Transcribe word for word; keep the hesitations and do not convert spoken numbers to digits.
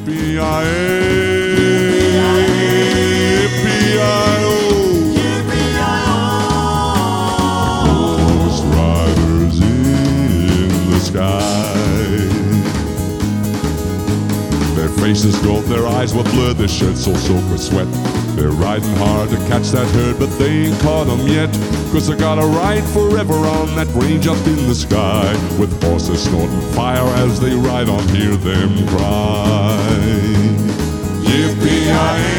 Ghost riders in the sky. Their faces gold, their eyes were blurred, their shirts all soaked with sweat. They're riding hard to catch that herd, but they ain't caught 'em yet. Cause they gotta ride forever on that range up in the sky, with horses snorting fire as they ride on, hear them cry. Yippee-yi-yi.